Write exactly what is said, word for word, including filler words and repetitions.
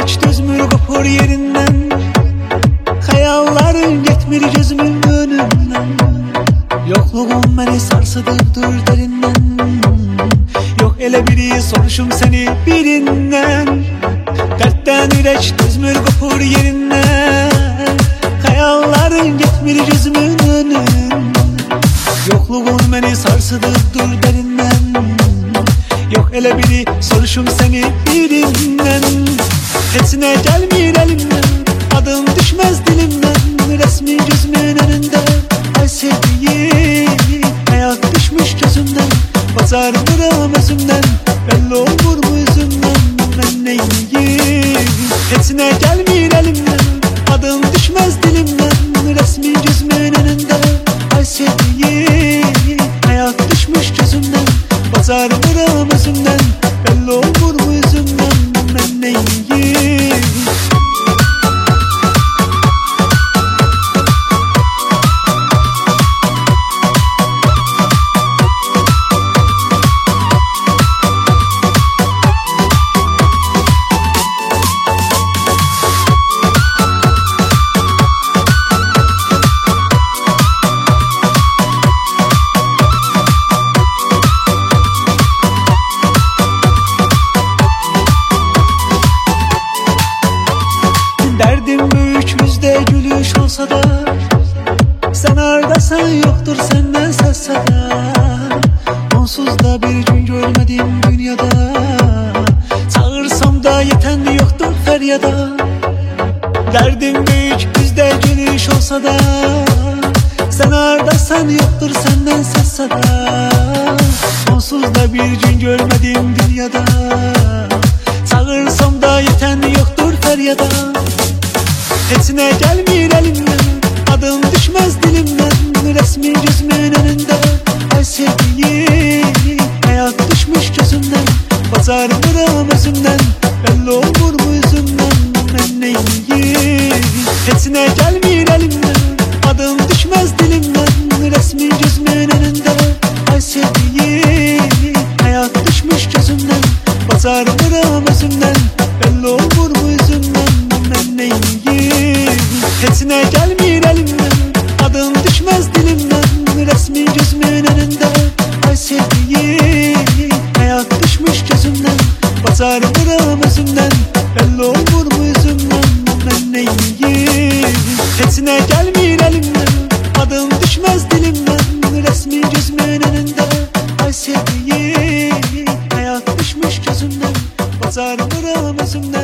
ürək düzmür qopur yerindən. Xəyalların getmir gözümün önündən. Yoxluğun məni sarsıdıqdır dərindən. Yox elə biri soruşum səni birindən. Dərddən ürək düzmür qopur yerindən. Xəyalların getmir gözümün önündən. Yoxluğun məni sarsıdıqdır dərindən. Yox elə biri soruşum səni birindən. Heç nə gəlmir əlimdən, adın düşməz dilimdən. Rəsmi gözümün önündə, ay sevdiğim, həyat düşmüş gözümdən. Bacarmıram özümdən, belli olur mu üzümdən. Mən neyliyim, heç nə gəlmir əlimdən, adın düşməz dilimdən. Rəsmi gözümün önündə, ay sevdiğim, həyat düşmüş gözümdən. Bacarmıram özümdən, belli olur mu üzümdən. Mən neyliyim. Derdim büyük yüzde gülüş olsa da, sen ardasan yoktur senden ses sada. Onsuz da bir gün görmedim dünyada. Çağırsam da yeten yoktur feryada. Derdim büyük yüzde gülüş olsa da, sen ardasan yoktur senden ses sada. Onsuz da bir gün görmedim dünyada. Çağırsam da yeten yoktur feryada. Heç nə gəlmir əlimdən, adın düşməz dilimdən. Rəsmi gözümün önündə, ay sevdiğim, həyat düşmüş gözümdən. Bacarmıram özümdən, belli olur mu üzümdən. Mən neyliyim, heç nə gəlmir əlimdən, adın düşməz dilimdən. Rəsmi gözümün önündə, ay sevdiğim, həyat düşmüş gözümdən. Bacarmıram özümdən, belli olur mu üzümdən. Mən neyliyim, heç nə gəlmir əlimdən, adın düşməz dilimdən. Rəsmi gözümün önündə, ay sevdiğim, həyat düşmüş gözümdən. Bacarmıram özümdən, belli olur mu üzümdən. Mən neyliyim, heç nə gəlmir əlimdən, adın düşməz dilimdən. Rəsmi gözümün önündə, ay sevdiğim, həyat düşmüş gözümdən. Bacarmıram özümdən.